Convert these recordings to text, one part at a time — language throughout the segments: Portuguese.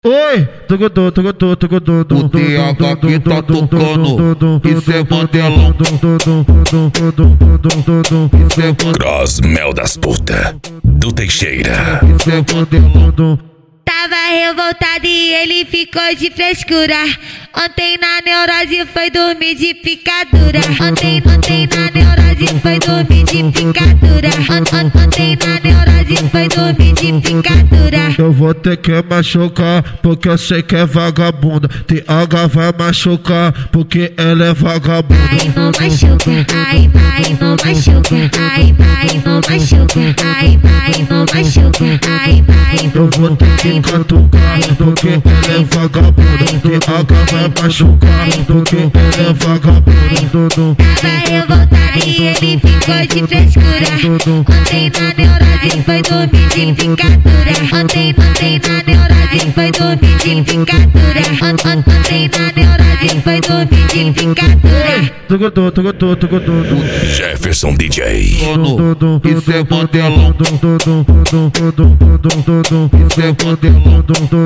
Oi, tugodô, tugodô, tugodô, O TH que tá tocando, isso é Mandelão. Isso é Crossmel das puta, do Teixeira. Isso é Mandelão. Tava revoltado e ele ficou de frescura. Ontem na neurose foi dormir de picadura. Ontem na neurose foi dormir de picadura. Ontem na neurose foi dormir de picadura. Eu vou ter que machucar, porque eu sei que é vagabunda. TH vai machucar, porque ela é vagabunda. Ai, não machuca, ai, não machuca, ai, não machuca, ai, não machuca, ai, Eu vou ter que catucar, porque ela é vagabunda. TH vai machucar, porque ela é vagabunda. Tava revoltado e ele ficou de frescura. Ontem na neurose foi dormir de picadura. Ontem na neurose foi dormir de picadura. Ontem na neurose foi dormir de picadura. Tugodô, tugodô, tugodô. Jefferson DJ. Isso é Mandelão. Isso é Mandelão.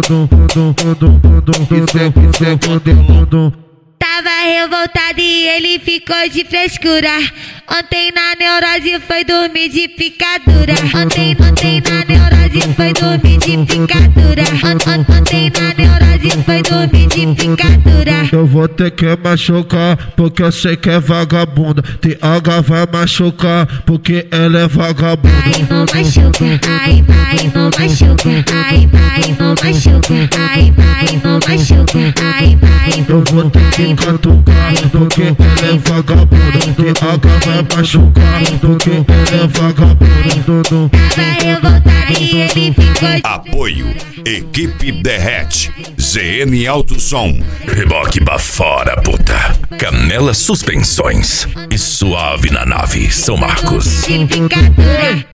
Isso é Mandelão. Tava revoltado e ele ficou de frescura. Ontem na neurose foi dormir de picadura. Ontem na neurose foi dormir de picadura. Ontem na neurose foi dormir de picadura. Eu vou ter que machucar, porque eu sei que é vagabunda. TH vai machucar, porque ela é vagabunda. Ai, não machuca, ai, não machuca, ai, não machuca, ai, não machuca, ai, Eu vou ter que catucar, porque ela é vagabunda. TH vai machucar, porque ela é vagabunda. Tava revoltado e ele ficou de Apoio, Equipe Derrete, ZN Alto Som, Reboque Bafora puta, Canela Suspensões e Suave na Nave, São Marcos. picadura.